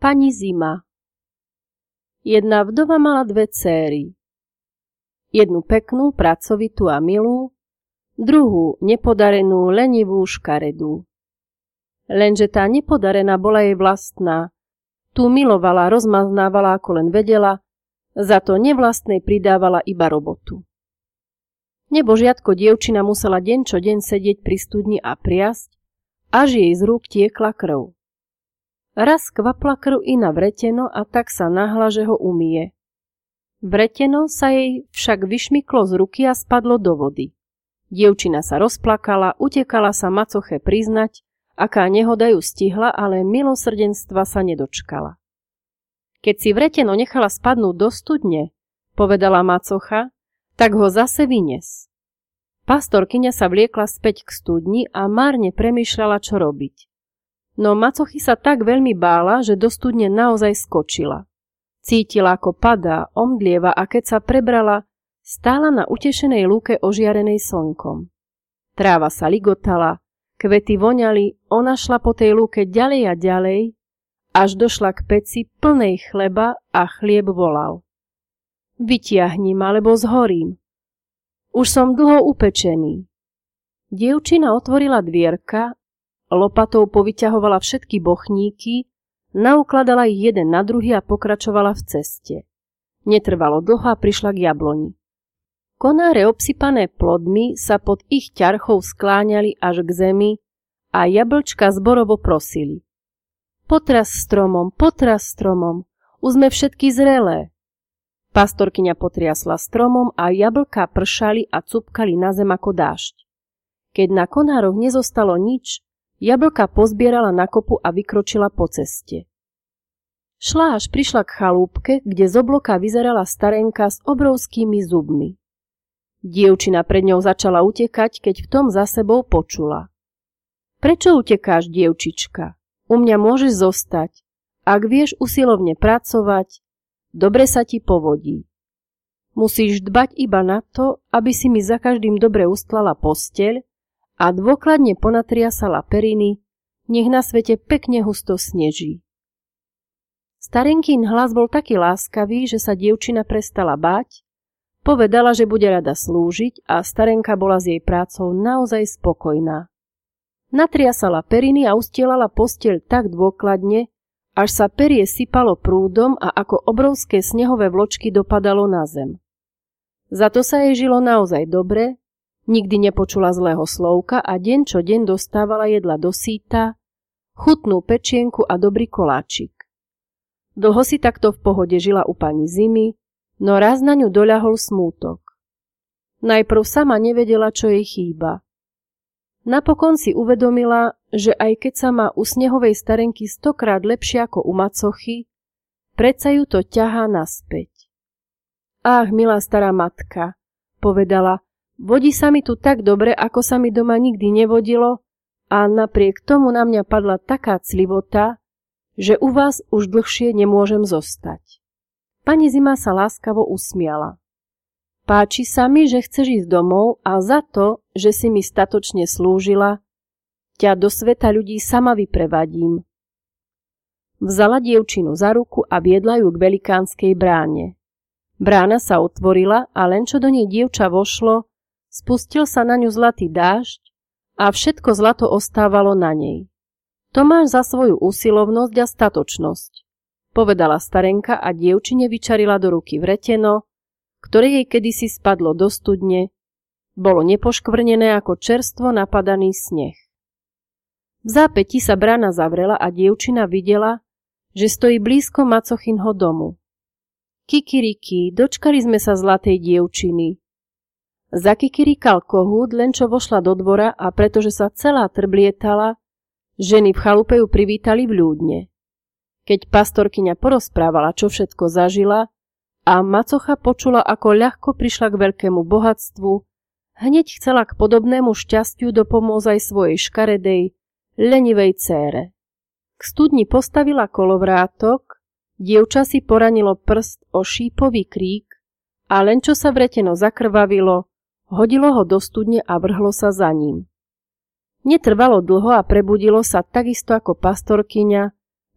Pani Zima. Jedna vdova mala dve céry. Jednu peknú, pracovitú a milú, druhú nepodarenú, lenivú, škaredú. Lenže tá nepodarená bola jej vlastná. Tú milovala, rozmaznávala ako len vedela, za to nevlastnej pridávala iba robotu. Nebožiatko dievčina musela deň čo deň sedieť pri studni a priasť, až jej z rúk tiekla krv. Raz kvapla krv i na vreteno a tak sa nahla, že ho umyje. Vreteno sa jej však vyšmyklo z ruky a spadlo do vody. Dievčina sa rozplakala, utekala sa macoche priznať, aká nehoda ju stihla, ale milosrdenstva sa nedočkala. Keď si vreteno nechala spadnúť do studne, povedala macocha, tak ho zase vynies. Pastorkyňa sa vliekla späť k studni a márne premýšľala, čo robiť. No macochy sa tak veľmi bála, že do studne naozaj skočila. Cítila, ako padá, omdlieva a keď sa prebrala, stála na utešenej lúke ožiarenej slnkom. Tráva sa ligotala, kvety voňali, ona šla po tej lúke ďalej a ďalej, až došla k peci plnej chleba a chlieb volal. Vytiahni ma, lebo zhorím. Už som dlho upečený. Dievčina otvorila dvierka, lopatou povyťahovala všetky bochníky, naukladala ich jeden na druhý a pokračovala v ceste. Netrvalo dlho a prišla k jabloni. Konáre obsypané plodmi sa pod ich ťarchou skláňali až k zemi a jablčka zborovo prosili. Potras stromom, už sme všetky zrelé. Pastorkyňa potriasla stromom a jablká pršali a cupkali na zem ako dážď. Keď na konároch nezostalo nič, jablka pozbierala na kopu a vykročila po ceste. Šla až prišla k chalúbke, kde z obloka vyzerala starenka s obrovskými zubmi. Dievčina pred ňou začala utekať, keď v tom za sebou počula. Prečo utekáš, dievčička? U mňa môžeš zostať. Ak vieš usilovne pracovať, dobre sa ti povodí. Musíš dbať iba na to, aby si mi za každým dobre ustlala posteľ a dôkladne ponatriasala periny, nech na svete pekne husto sneží. Starenkyn hlas bol taký láskavý, že sa dievčina prestala báť, povedala, že bude rada slúžiť a starenka bola s jej prácou naozaj spokojná. Natriasala periny a ustielala posteľ tak dôkladne, až sa perie sypalo prúdom a ako obrovské snehové vločky dopadalo na zem. Za to sa jej žilo naozaj dobre, nikdy nepočula zlého slovka a deň čo deň dostávala jedla do síta, chutnú pečienku a dobrý koláčik. Dlho si takto v pohode žila u pani Zimy, no raz na ňu doľahol smútok. Najprv sama nevedela, čo jej chýba. Napokon si uvedomila, že aj keď sa má u snehovej starenky 100-krát lepšie ako u macochy, predsa ju to ťahá naspäť. Ach, milá stará matka, povedala, vodí sa mi tu tak dobre, ako sa mi doma nikdy nevodilo a napriek tomu na mňa padla taká clivota, že u vás už dlhšie nemôžem zostať. Pani Zima sa láskavo usmiala. Páči sa mi, že chceš ísť domov a za to, že si mi statočne slúžila, ťa do sveta ľudí sama vyprevadím. Vzala dievčinu za ruku a viedla ju k velikánskej bráne. Brána sa otvorila a len čo do nej dievča vošlo, spustil sa na ňu zlatý dážď a všetko zlato ostávalo na nej. To máš za svoju usilovnosť a statočnosť, povedala starenka a dievčine vyčarila do ruky vreteno, ktoré jej kedysi spadlo do studne, bolo nepoškvrnené ako čerstvo napadaný sneh. V zápäti sa brána zavrela a dievčina videla, že stojí blízko macochinho domu. Kikiriki, dočkali sme sa zlatej dievčiny. Zakikirikal kohút, len čo vošla do dvora a pretože sa celá trblietala, ženy v chalupe ju privítali vľúdne. Keď pastorkyňa porozprávala, čo všetko zažila, a macocha počula, ako ľahko prišla k veľkému bohatstvu, hneď chcela k podobnému šťastiu dopomôcť aj svojej škaredej, lenivej cére. K studni postavila kolovrátok, dievča si poranilo prst o šípový krík a len čo sa vreteno zakrvavilo, hodilo ho do studne a vrhlo sa za ním. Netrvalo dlho a prebudilo sa takisto ako pastorkyňa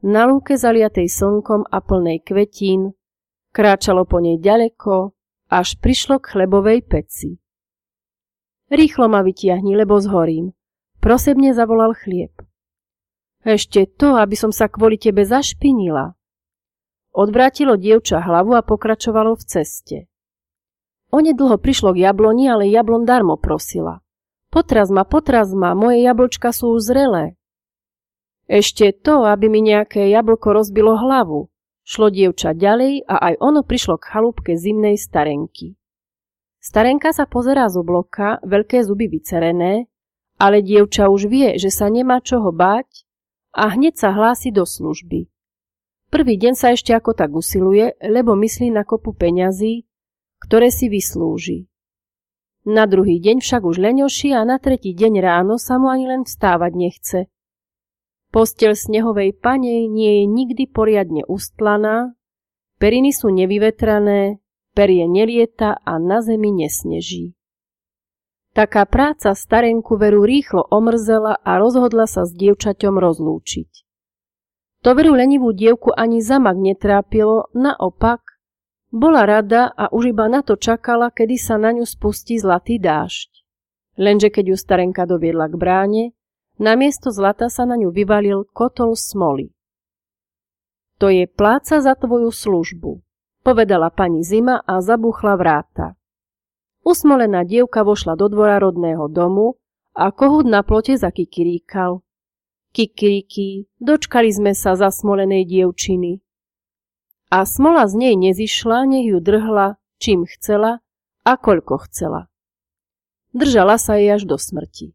Na lúke zaliatej slnkom a plnej kvetín kráčalo po nej ďaleko, až prišlo k chlebovej peci. Rýchlo ma vytiahni, lebo zhorím, prosebne zavolal chlieb. Ešte to, aby som sa kvôli tebe zašpinila. Odvrátilo dievča hlavu a pokračovalo v ceste. Onedlho prišlo k jabloni, ale jablon darmo prosila. Potraz ma, moje jablčka sú už zrelé. Ešte to, aby mi nejaké jablko rozbilo hlavu. Šlo dievča ďalej a aj ono prišlo k chalúbke zimnej starenky. Starenka sa pozerá z obloka, veľké zuby vycerené, ale dievča už vie, že sa nemá čoho báť a hneď sa hlási do služby. Prvý deň sa ešte ako tak usiluje, lebo myslí na kopu peňazí, ktoré si vyslúži. Na druhý deň však už leňoší a na tretí deň ráno sa mu ani len vstávať nechce. Posteľ snehovej panej nie je nikdy poriadne ustlaná, periny sú nevyvetrané, perie nelieta a na zemi nesneží. Taká práca starenku Veru rýchlo omrzela a rozhodla sa s dievčaťom rozlúčiť. To Veru lenivú dievku ani zamak netrápilo, naopak, bola rada a už iba na to čakala, kedy sa na ňu spustí zlatý dážď. Lenže keď ju starenka doviedla k bráne, namiesto zlata sa na ňu vyvalil kotol smoly. To je pláca za tvoju službu, povedala pani Zima a zabúchla vráta. Usmolená dievka vošla do dvora rodného domu a kohút na plote zakikiríkal. Kikiriki, dočkali sme sa zasmolenej dievčiny. A smola z nej nezišla, nech ju drhla, čím chcela a koľko chcela. Držala sa jej až do smrti.